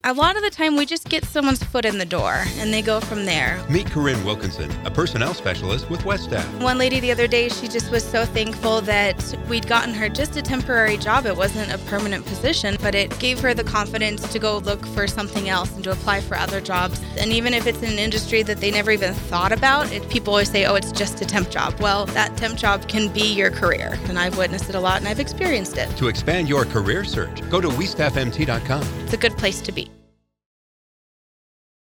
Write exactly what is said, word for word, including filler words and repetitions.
A lot of the time, we just get someone's foot in the door, and they go from there. Meet Corinne Wilkinson, a personnel specialist with West Staff. One lady the other day, she just was so thankful that we'd gotten her just a temporary job. It wasn't a permanent position, but it gave her the confidence to go look for something else and to apply for other jobs. And even if it's in an industry that they never even thought about, it, people always say, oh, it's just a temp job. Well, that temp job can be your career, and I've witnessed it a lot, and I've experienced it. To expand your career search, go to we staff m t dot com. It's a good place to be.